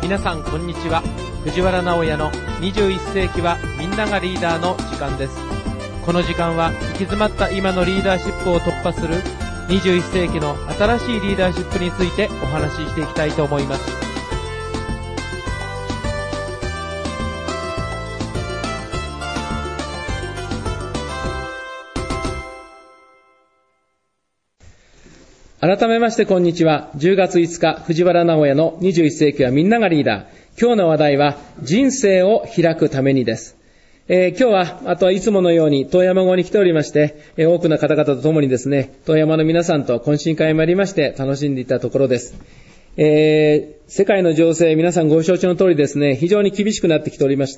皆さんこんにちは。藤原直也の21世紀はみんながリーダーの時間です。この時間は行き詰まった今のリーダーシップを突破する21世紀の新しいリーダーシップについてお話ししていきたいと思います。改めましてこんにちは。10月5日、藤原直也の21世紀はみんながリーダー。今日の話題は人生を開くためにです。今日は、あとはいつものように遠山郷に来ておりまして、多くの方々と共にですね、遠山の皆さんと懇親会もありまして楽しんでいたところです。世界の情勢、皆さんご承知の通りですね、非常に厳しくなってきておりまして、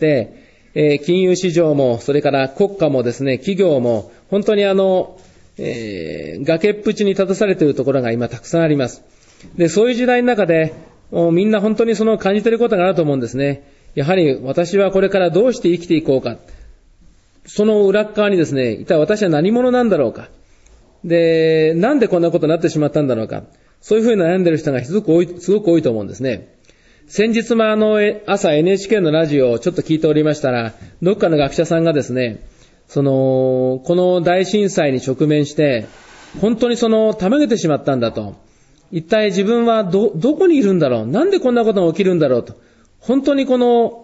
金融市場も、それから国家もですね、企業も、本当に崖っぷちに立たされているところが今たくさんあります。で、そういう時代の中で、みんな本当に感じていることがあると思うんですね。やはり私はこれからどうして生きていこうか。その裏側にですね、一体私は何者なんだろうか。で、なんでこんなことになってしまったんだろうか。そういうふうに悩んでいる人がすごく多いと思うんですね。先日も朝 NHK のラジオをちょっと聞いておりましたら、どっかの学者さんがですね、この大震災に直面して、本当にためげてしまったんだと。一体自分はどこにいるんだろう。なんでこんなことが起きるんだろうと。本当に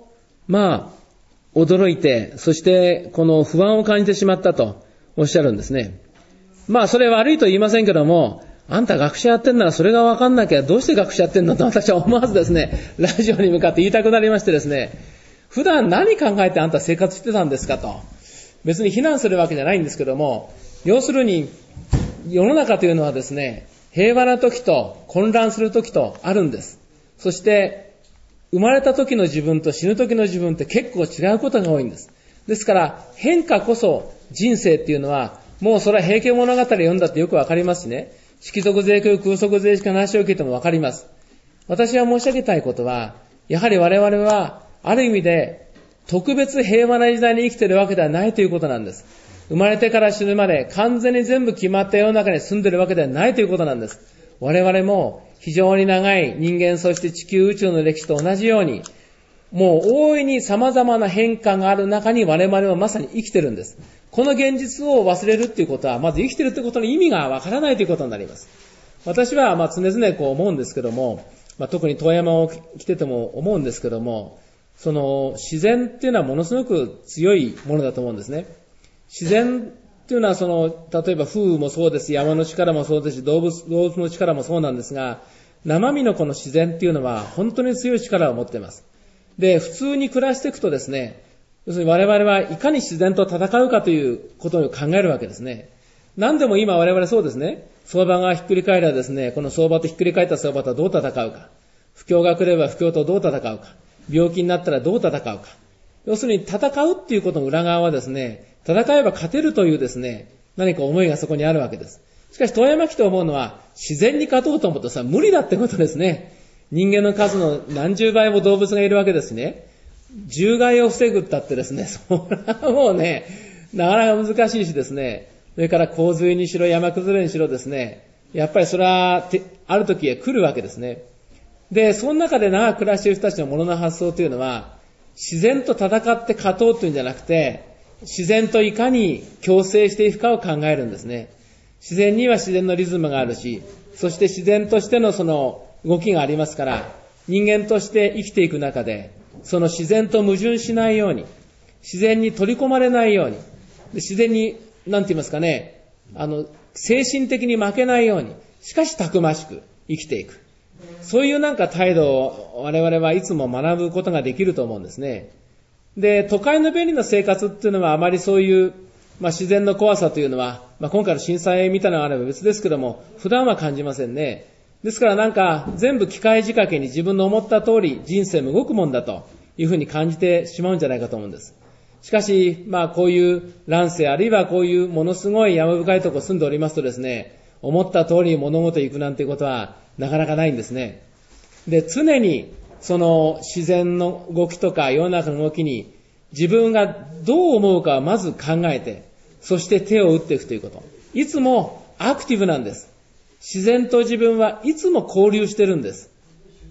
驚いて、そして不安を感じてしまったとおっしゃるんですね。それは悪いと言いませんけども、あんた学者やってんならそれが分かんなきゃどうして学者やってんのと私は思わずですね、ラジオに向かって言いたくなりましてですね、普段何考えてあんた生活してたんですかと。別に非難するわけじゃないんですけども、要するに世の中というのはですね、平和な時と混乱する時とあるんです。そして生まれた時の自分と死ぬ時の自分って結構違うことが多いんです。ですから変化こそ人生っていうのは、もうそれは平家物語を読んだってよくわかりますしね、色即税空空即税しか話を聞いてもわかります。私が申し上げたいことは、やはり我々はある意味で特別平和な時代に生きているわけではないということなんです。生まれてから死ぬまで完全に全部決まった世の中に住んでいるわけではないということなんです。我々も非常に長い人間、そして地球宇宙の歴史と同じように、もう大いに様々な変化がある中に我々はまさに生きているんです。この現実を忘れるっていうことは、まず生きているということの意味がわからないということになります。私は常々思うんですけども、特に遠山を来てても思うんですけども、自然っていうのはものすごく強いものだと思うんですね。自然っていうのは例えば風雨もそうです、山の力もそうですし、動物の力もそうなんですが、生身のこの自然っていうのは本当に強い力を持っています。で、普通に暮らしていくとですね、要するに我々はいかに自然と戦うかということを考えるわけですね。何でも今我々そうですね、相場がひっくり返ればですね、この相場とひっくり返った相場とどう戦うか、不況が来れば不況とどう戦うか、病気になったらどう戦うか。要するに戦うっていうことの裏側はですね、戦えば勝てるというですね、何か思いがそこにあるわけです。しかし遠山来て思うのは、自然に勝とうと思うと無理だってことですね。人間の数の何十倍も動物がいるわけですね。獣害を防ぐったってですね、それはもうね、なかなか難しいしですね、それから洪水にしろ山崩れにしろですね、やっぱりそれはある時へ来るわけですね。で、その中で長く暮らしている人たちのものの発想というのは、自然と戦って勝とうというんじゃなくて、自然といかに共生していくかを考えるんですね。自然には自然のリズムがあるし、そして自然としての動きがありますから、人間として生きていく中で、自然と矛盾しないように、自然に取り込まれないように、自然に、なんて言いますかね、精神的に負けないように、しかしたくましく生きていく。そういう態度を我々はいつも学ぶことができると思うんですね。で、都会の便利な生活っていうのはあまりそういう、自然の怖さというのは、今回の震災みたいなのがあれば別ですけども、普段は感じませんね。ですから全部機械仕掛けに自分の思った通り人生も動くもんだというふうに感じてしまうんじゃないかと思うんです。しかし、こういう乱世あるいはこういうものすごい山深いところ住んでおりますとですね、思った通りに物事行くなんていうことはなかなかないんですね。で、常に自然の動きとか世の中の動きに自分がどう思うかをまず考えて、そして手を打っていくということ。いつもアクティブなんです。自然と自分はいつも交流してるんです。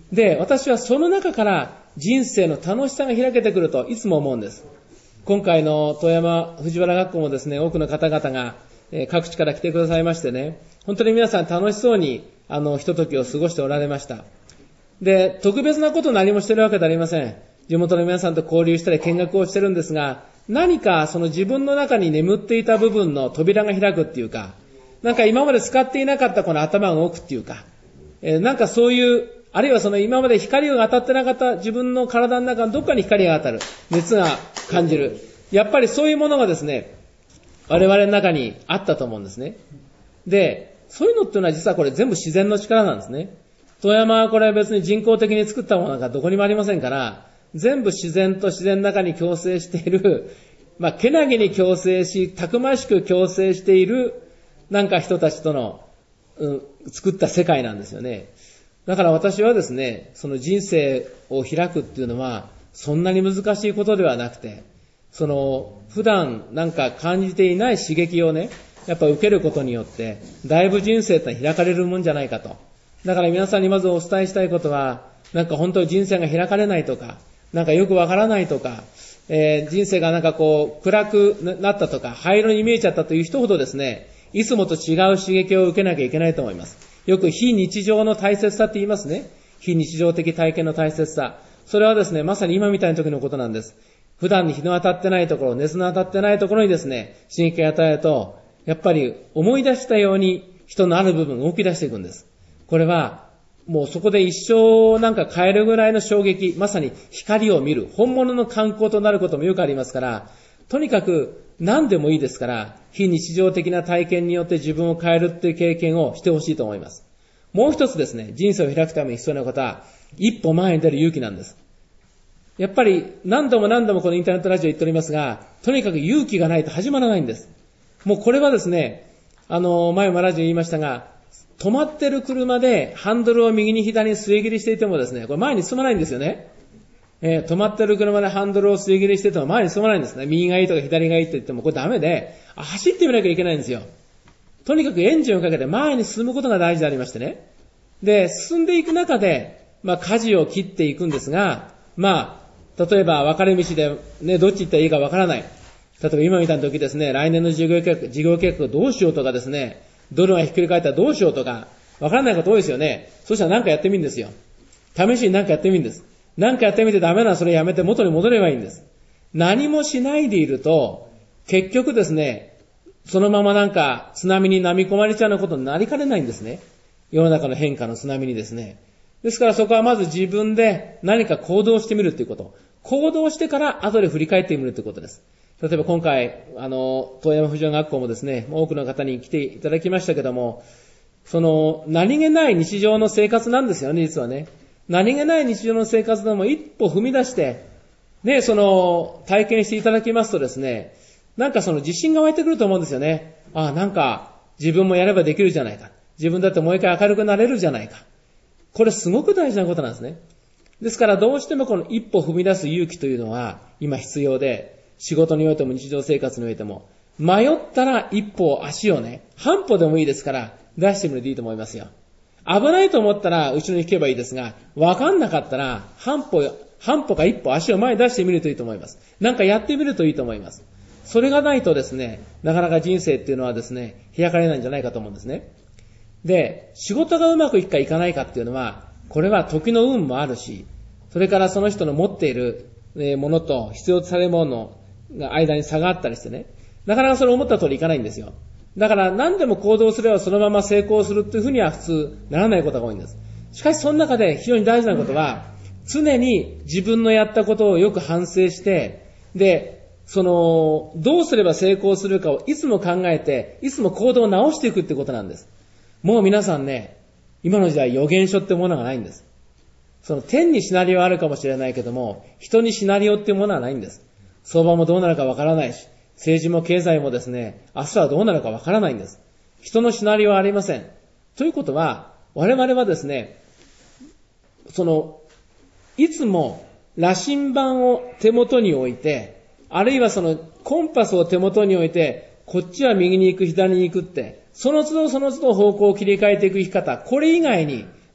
で、私はその中から人生の楽しさが開けてくるといつも思うんです。今回の富山藤原学校もですね、多くの方々が各地から来てくださいましてね、本当に皆さん楽しそうにひとときを過ごしておられました。で、特別なこと何もしてるわけではありません。地元の皆さんと交流したり見学をしてるんですが、何かその自分の中に眠っていた部分の扉が開くっていうか、なんか今まで使っていなかったこの頭が動くっていうか、なんかそういう、あるいはその今まで光が当たってなかった自分の体の中のどっかに光が当たる、熱が感じる。やっぱりそういうものがですね、我々の中にあったと思うんですね。で、そういうのっていうのは実はこれ全部自然の力なんですね。富山はこれは別に人工的に作ったものなんかどこにもありませんから、全部自然と自然の中に共生している、けなげに共生し、たくましく共生している、なんか人たちとの、作った世界なんですよね。だから私はですね、その人生を開くっていうのは、そんなに難しいことではなくて、普段なんか感じていない刺激をね、やっぱ受けることによって、だいぶ人生って開かれるもんじゃないかと。だから皆さんにまずお伝えしたいことは、なんか本当に人生が開かれないとか、なんかよくわからないとか、人生がなんか暗くなったとか、灰色に見えちゃったという人ほどですね、いつもと違う刺激を受けなきゃいけないと思います。よく非日常の大切さって言いますね。非日常的体験の大切さ。それはですね、まさに今みたいな時のことなんです。普段に日の当たってないところ、熱の当たってないところにですね、刺激を与えると、やっぱり思い出したように人のある部分が動き出していくんです。これは、もうそこで一生なんか変えるぐらいの衝撃、まさに光を見る、本物の観光となることもよくありますから、とにかく何でもいいですから、非日常的な体験によって自分を変えるっていう経験をしてほしいと思います。もう一つですね、人生を開くために必要なことは、一歩前に出る勇気なんです。やっぱり何度もこのインターネットラジオ言っておりますが、とにかく勇気がないと始まらないんです。もうこれはですね、前もラジオ言いましたが、止まってる車でハンドルを右に左に据え切りしていてもですね、これ前に進まないんですよね。止まってる車でハンドルを据え切りしていても前に進まないんですね。右がいいとか左がいいと言ってもこれダメで、走ってみなきゃいけないんですよ。とにかくエンジンをかけて前に進むことが大事でありましてね。で、進んでいく中で、舵を切っていくんですが、例えば分かれ道でね、どっち行ったらいいか分からない。例えば今みたいな時ですね、来年の事業計画どうしようとかですね、ドルがひっくり返ったらどうしようとか、分からないこと多いですよね。そしたら何かやってみるんですよ。試しに何かやってみるんです。何かやってみてダメならそれやめて元に戻ればいいんです。何もしないでいると、結局ですね、そのままなんか津波に飲み込まれちゃうようなことになりかねないんですね。世の中の変化の津波にですね。ですからそこはまず自分で何か行動してみるということ。行動してから後で振り返ってみるということです。例えば今回、遠山婦人学校もですね、多くの方に来ていただきましたけども、何気ない日常の生活なんですよね、実はね。何気ない日常の生活でも一歩踏み出して、ね、体験していただきますとですね、なんか自信が湧いてくると思うんですよね。なんか自分もやればできるじゃないか。自分だってもう一回明るくなれるじゃないか。これすごく大事なことなんですね。ですからどうしてもこの一歩踏み出す勇気というのは今必要で、仕事においても日常生活においても、迷ったら一歩足をね、半歩でもいいですから出してみるといいと思いますよ。危ないと思ったら後ろに引けばいいですが、わかんなかったら半歩か一歩足を前に出してみるといいと思います。なんかやってみるといいと思います。それがないとですね、なかなか人生っていうのはですね、開かれないんじゃないかと思うんですね。で、仕事がうまくいくかいかないかっていうのは、これは時の運もあるし、それからその人の持っているものと必要とされるものの間に差があったりしてね、なかなかそれを思った通りいかないんですよ。だから何でも行動すればそのまま成功するっていうふうには普通ならないことが多いんです。しかしその中で非常に大事なことは、常に自分のやったことをよく反省して、で、どうすれば成功するかをいつも考えて、いつも行動を直していくってことなんです。もう皆さんね、今の時代予言書ってものがないんです。天にシナリオあるかもしれないけども、人にシナリオっていうものはないんです。相場もどうなるかわからないし、政治も経済もですね、明日はどうなるかわからないんです。人のシナリオはありません。ということは、我々はですね、いつも羅針盤を手元に置いて、あるいはコンパスを手元に置いて、こっちは右に行く、左に行くって、その都度方向を切り替えていく生き方、これ以外に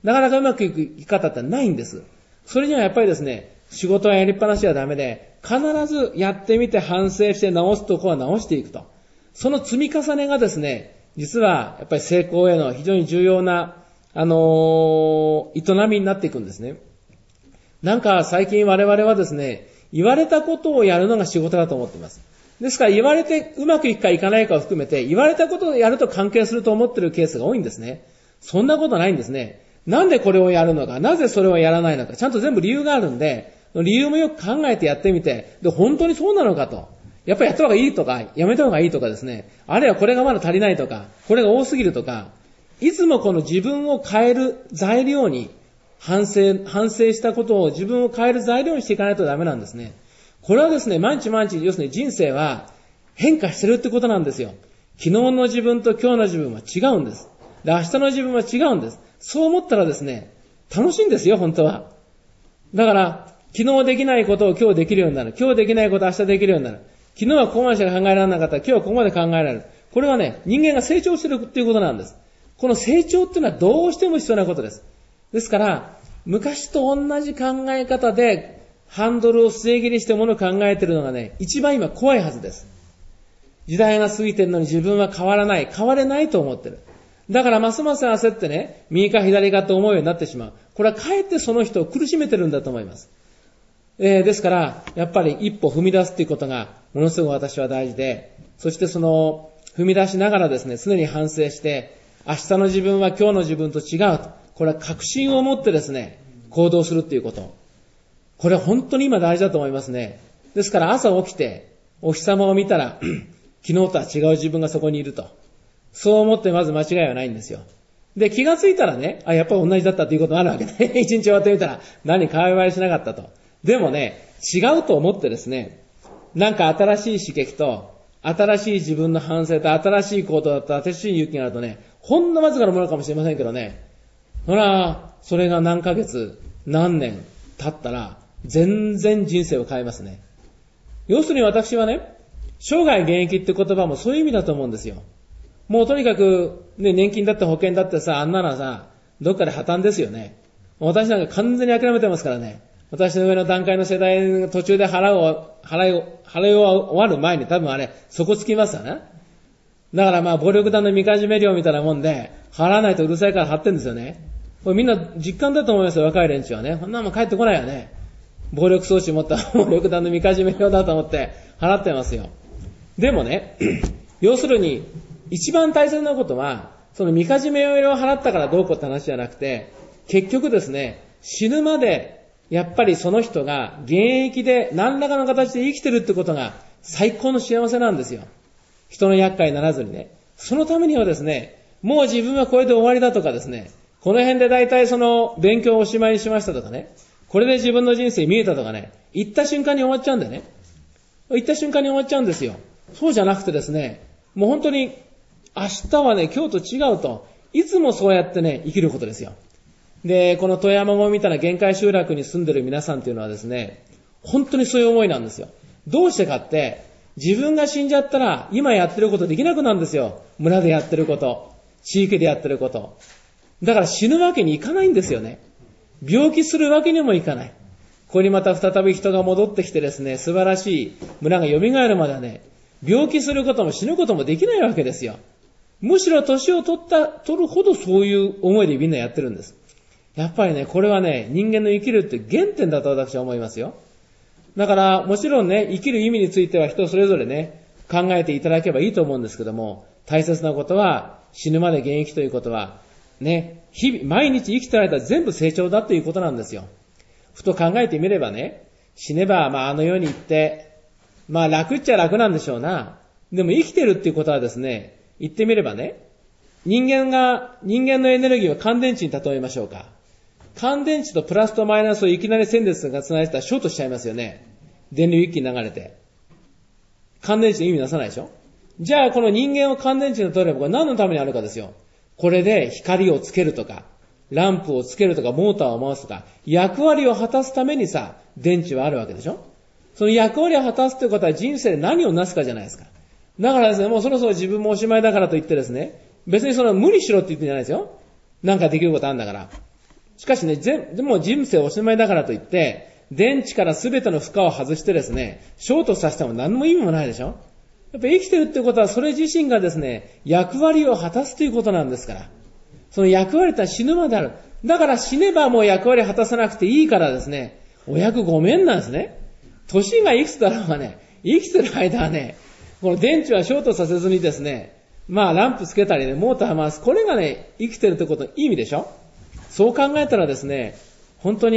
なかなかうまくいく生き方ってないんです。それにはやっぱりですね、仕事はやりっぱなしはダメで、必ずやってみて反省して直すとこは直していくと。その積み重ねがですね、実はやっぱり成功への非常に重要な、営みになっていくんですね。なんか最近我々はですね、言われたことをやるのが仕事だと思っています。ですから言われてうまくいくかいかないかを含めて、言われたことをやると関係すると思っているケースが多いんですね。そんなことないんですね。なんでこれをやるのか、なぜそれをやらないのか、ちゃんと全部理由があるんで、理由もよく考えてやってみて、で、本当にそうなのかと。やっぱりやった方がいいとか、やめた方がいいとかですね。あるいはこれがまだ足りないとか、これが多すぎるとか、いつもこの自分を変える材料に、反省したことを自分を変える材料にしていかないとダメなんですね。これはですね、毎日毎日、要するに人生は変化してるってことなんですよ。昨日の自分と今日の自分は違うんです。で、明日の自分は違うんです。そう思ったらですね、楽しいんですよ、本当は。だから、昨日できないことを今日できるようになる。今日できないことを明日できるようになる。昨日はここまでしか考えられなかったら今日はここまで考えられる。これはね、人間が成長してるっていうことなんです。この成長っていうのはどうしても必要なことです。ですから、昔と同じ考え方でハンドルを据え切りしてものを考えているのがね、一番今怖いはずです。時代が過ぎているのに自分は変わらない、変われないと思ってる。だからますます焦ってね、右か左かと思うようになってしまう。これはかえってその人を苦しめてるんだと思います。ですから、やっぱり一歩踏み出すということがものすごく私は大事で、そしてその踏み出しながらですね、常に反省して、明日の自分は今日の自分と違うと。これは確信を持ってですね、行動するということ。これは本当に今大事だと思いますね。ですから朝起きて、お日様を見たら、昨日とは違う自分がそこにいると。そう思ってまず間違いはないんですよ。で、気がついたらね、やっぱり同じだったということがあるわけで、一日終わってみたら、何か会話しなかったと。でもね、違うと思ってですね、なんか新しい刺激と、新しい自分の反省と、新しい行動と、新しい勇気があるとね、ほんのわずかなものかもしれませんけどね、それが何ヶ月、何年経ったら、全然人生を変えますね。要するに私はね、生涯現役って言葉もそういう意味だと思うんですよ。もうとにかく、ね、年金だって保険だってさ、あんなのはさ、どっかで破綻ですよね。私なんか完全に諦めてますからね。私の上の段階の世代が途中で払い終わる前に多分あれ、底つきますよね。だからまあ、暴力団のみかじめ料みたいなもんで、払わないとうるさいから払ってるんですよね。これみんな実感だと思いますよ、若い連中はね。こんなもん帰ってこないよね。暴力装置持った暴力団のみかじめ料だと思って払ってますよ。でもね、要するに、一番大切なことは、そのみかじめ料を払ったからどうこうって話じゃなくて、結局ですね、死ぬまで、やっぱりその人が現役で何らかの形で生きてるってことが最高の幸せなんですよ。人の厄介にならずにね。そのためにはですね、もう自分はこれで終わりだとかですね、この辺で大体その勉強をおしまいにしましたとかね、これで自分の人生見えたとかね、言った瞬間に終わっちゃうんだよね。言った瞬間に終わっちゃうんですよ。そうじゃなくてですね、もう本当に明日はね、今日と違うと、いつもそうやってね、生きることですよ。で、この富山号みたいな限界集落に住んでる皆さんっていうのはですね、本当にそういう思いなんですよ。どうしてかって、自分が死んじゃったら、今やってることできなくなるんですよ。村でやってること、地域でやってること。だから死ぬわけにいかないんですよね。病気するわけにもいかない。ここにまた再び人が戻ってきてですね、素晴らしい村が蘇るまではね、病気することも死ぬこともできないわけですよ。むしろ年を取るほどそういう思いでみんなやってるんです。やっぱりね、これはね、人間の生きるって原点だと私は思いますよ。だから、もちろんね、生きる意味については人それぞれね、考えていただけばいいと思うんですけども、大切なことは、死ぬまで現役ということは、ね、日々、毎日生きてられたら全部成長だということなんですよ。ふと考えてみればね、死ねば、あの世に行って、楽っちゃ楽なんでしょうな。でも生きてるっていうことはですね、言ってみればね、人間のエネルギーは乾電池に例えましょうか。乾電池とプラスとマイナスをいきなり線列が繋いでたらショートしちゃいますよね。電流一気に流れて。乾電池の意味なさないでしょ。じゃあこの人間を乾電池に例えればこれ何のためにあるかですよ。これで光をつけるとか、ランプをつけるとか、モーターを回すとか、役割を果たすためにさ、電池はあるわけでしょ。その役割を果たすということは人生で何をなすかじゃないですか。だからですね、もうそろそろ自分もおしまいだからと言ってですね、別にその無理しろって言ってんじゃないですよ。なんかできることあるんだから。 しかしね、でも人生おしまいだからといって、電池から全ての負荷を外してですね、ショートさせても何も意味もないでしょ。やっぱ生きてるってことはそれ自身がですね、役割を果たすということなんですから。その役割って死ぬまである。だから死ねばもう役割果たさなくていいからですね、お役ごめんなんですね。年がいくつだろうがね、生きてる間はね、この電池はショートさせずにですね、ランプつけたりね、モーター回す。これがね、生きてるってことの意味でしょ。そう考えたらですね、本当に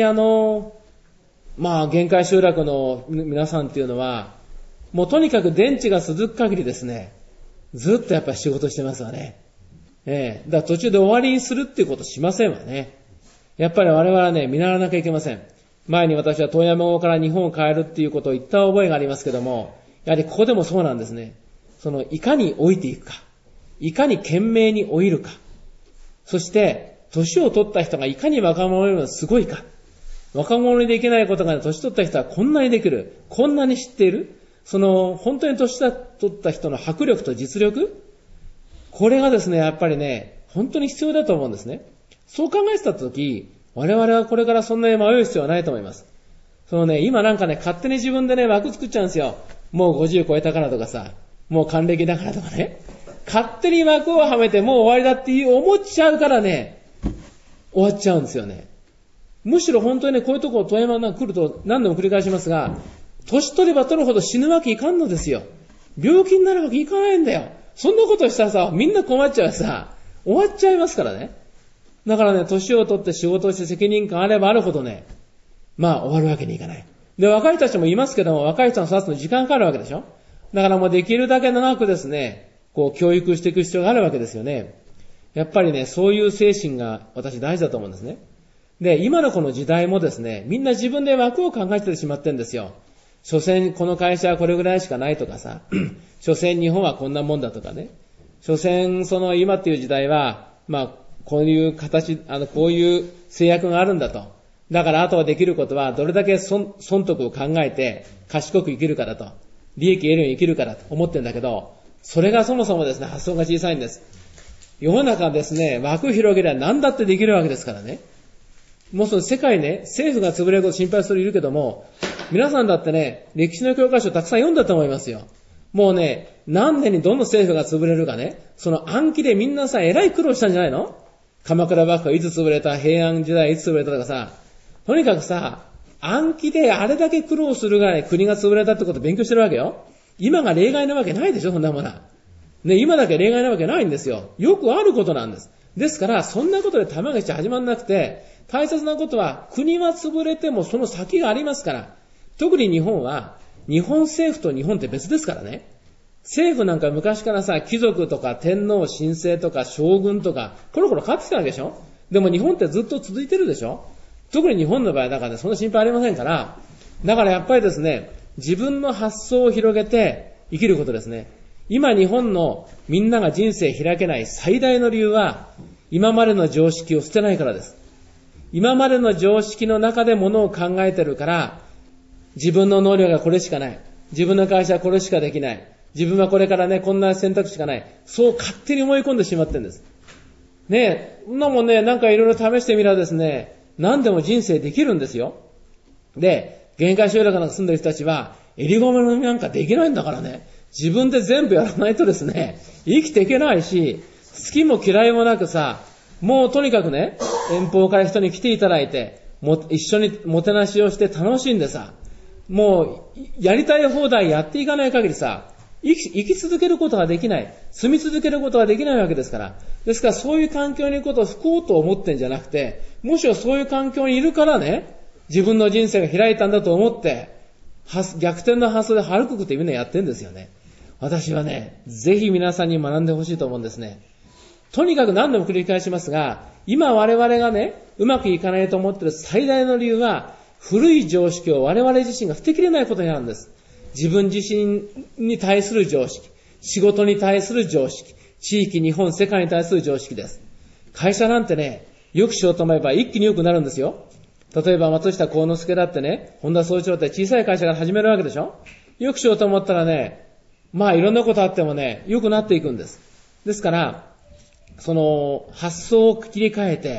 限界集落の皆さんっていうのは、もうとにかく電池が続く限りですね、ずっとやっぱり仕事してますわね。だから途中で終わりにするっていうことしませんわね。やっぱり我々はね、見習わなきゃいけません。前に私は遠山語から日本を変えるっていうことを言った覚えがありますけども、やはりここでもそうなんですね。いかに老いていくか、いかに懸命に老いるか、そして、年を取った人がいかに若者よりもすごいか。若者にできないことが年取った人はこんなにできる。こんなに知っている。本当に年取った人の迫力と実力。これがですね、やっぱりね、本当に必要だと思うんですね。そう考えてたとき、我々はこれからそんなに迷う必要はないと思います。今なんかね、勝手に自分でね、枠作っちゃうんですよ。もう50超えたからとかさ、もう還暦だからとかね。勝手に枠をはめてもう終わりだって思っちゃうからね、終わっちゃうんですよね。むしろ本当にね、こういうとこ富山が来ると何度も繰り返しますが、年取れば取るほど死ぬわけいかんのですよ。病気になるわけいかないんだよ。そんなことしたらさ、みんな困っちゃうさ、終わっちゃいますからね。だからね、年を取って仕事をして責任感あればあるほどね、終わるわけにいかない。で、若い人たちもいますけども、若い人の育つの時間かかるわけでしょ。だからもうできるだけ長くですね、教育していく必要があるわけですよね。やっぱりね、そういう精神が私大事だと思うんですね。で、今のこの時代もですね、みんな自分で枠を考えてしまってるんですよ。所詮この会社はこれぐらいしかないとかさ、所詮日本はこんなもんだとかね。所詮今っていう時代は、こういう形、こういう制約があるんだと。だからあとはできることはどれだけ損得を考えて賢く生きるかだと。利益得るように生きるかだと思ってるんだけど、それがそもそもですね、発想が小さいんです。世の中ですね、枠広げれば何だってできるわけですからね。もう世界ね、政府が潰れること心配する人いるけども、皆さんだってね、歴史の教科書たくさん読んだと思いますよ。もうね、何年にどの政府が潰れるかね、その暗記でみんなさ、偉い苦労したんじゃないの？鎌倉幕府はいつ潰れた、平安時代いつ潰れたとかさ、とにかくさ、暗記であれだけ苦労するぐらい国が潰れたってことを勉強してるわけよ。今が例外なわけないでしょ、そんなものは。ね、今だけ例外なわけないんですよ。よくあることなんです。ですから、そんなことで玉がし始まんなくて、大切なことは、国は潰れてもその先がありますから。特に日本は、日本政府と日本って別ですからね。政府なんか昔からさ、貴族とか天皇神聖とか将軍とか、コロコロ変わってきたわけでしょ。でも日本ってずっと続いてるでしょ。特に日本の場合だからね、そんな心配ありませんから、だからやっぱりですね、自分の発想を広げて生きることですね。今日本のみんなが人生開けない最大の理由は、今までの常識を捨てないからです。今までの常識の中でものを考えてるから、自分の能力がこれしかない。自分の会社はこれしかできない。自分はこれからね、こんな選択肢しかない。そう勝手に思い込んでしまってるんです。ねえ、そんなもんね、なんかいろいろ試してみればですね、何でも人生できるんですよ。で、限界集落なんか住んでる人たちは、襟込みなんかできないんだからね、自分で全部やらないとですね、生きていけないし、好きも嫌いもなくさ、もうとにかくね、遠方から人に来ていただいて、一緒にもてなしをして楽しんでさ、もうやりたい放題やっていかない限りさ、生き続けることができない、住み続けることができないわけですから。ですからそういう環境にいることを不幸と思ってんじゃなくて、むしろそういう環境にいるからね、自分の人生が開いたんだと思って、逆転の発想で歩くってみんなやってるんですよね。私はね、ぜひ皆さんに学んでほしいと思うんですね。とにかく何度も繰り返しますが、今我々がね、うまくいかないと思っている最大の理由は、古い常識を我々自身が捨てきれないことになるんです。自分自身に対する常識、仕事に対する常識、地域、日本、世界に対する常識です。会社なんてね、良くしようと思えば一気に良くなるんですよ。例えば松下幸之助だってね、本田宗一郎って小さい会社から始めるわけでしょ。良くしようと思ったらね、いろんなことあってもね、良くなっていくんです。ですから、その発想を切り替えて、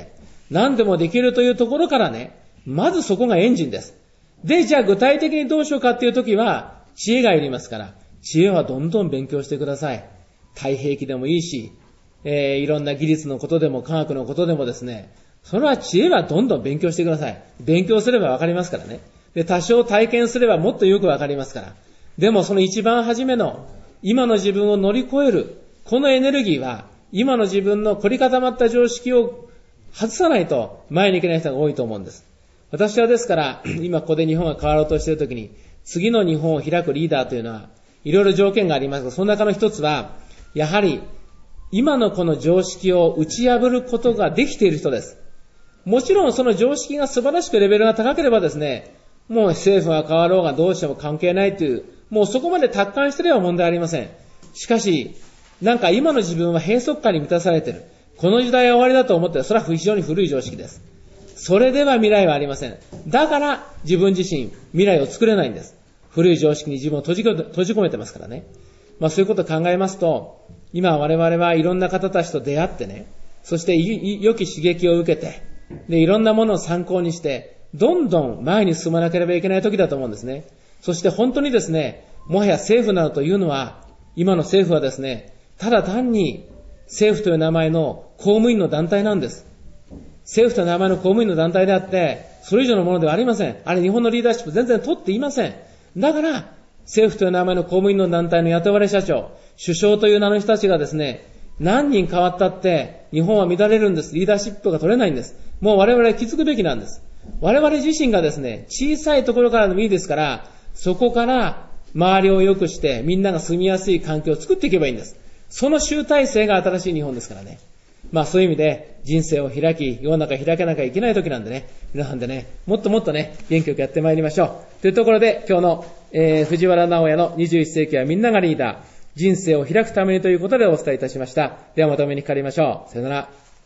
何でもできるというところからね、まずそこがエンジンです。で、じゃあ具体的にどうしようかっていうときは、知恵がいりますから、知恵はどんどん勉強してください。太平記でもいいし、いろんな技術のことでも科学のことでもですね、それは知恵はどんどん勉強してください。勉強すればわかりますからね。で、多少体験すればもっとよくわかりますから。でもその一番初めの、今の自分を乗り越える、このエネルギーは、今の自分の凝り固まった常識を外さないと前に行けない人が多いと思うんです。私はですから、今ここで日本が変わろうとしているときに、次の日本を開くリーダーというのは、いろいろ条件がありますが、その中の一つは、やはり、今のこの常識を打ち破ることができている人です。もちろんその常識が素晴らしくレベルが高ければですね、もう政府が変わろうがどうしても関係ないという、もうそこまで達観していれば問題ありません。しかし、なんか今の自分は閉塞感に満たされている。この時代は終わりだと思っている。それは非常に古い常識です。それでは未来はありません。だから自分自身未来を作れないんです。古い常識に自分を閉じ込めてますからね。そういうことを考えますと、今我々はいろんな方たちと出会ってね、そして良き刺激を受けて、でいろんなものを参考にして、どんどん前に進まなければいけない時だと思うんですね。そして本当にですね、もはや政府などというのは、今の政府はですね、ただ単に政府という名前の公務員の団体なんです。政府という名前の公務員の団体であって、それ以上のものではありません。あれ日本のリーダーシップ全然取っていません。だから、政府という名前の公務員の団体の雇われ社長、首相という名の人たちがですね、何人変わったって日本は乱れるんです。リーダーシップが取れないんです。もう我々は気づくべきなんです。我々自身がですね、小さいところからでもいいですから、そこから周りを良くしてみんなが住みやすい環境を作っていけばいいんです。その集大成が新しい日本ですからね。そういう意味で人生を開き、世の中開けなきゃいけない時なんでね、皆さんでね、もっともっとね、元気よくやってまいりましょう。というところで今日の、藤原直也の21世紀はみんながリーダー、人生を開くためにということでお伝えいたしました。ではまたお目にかかりましょう。さよなら。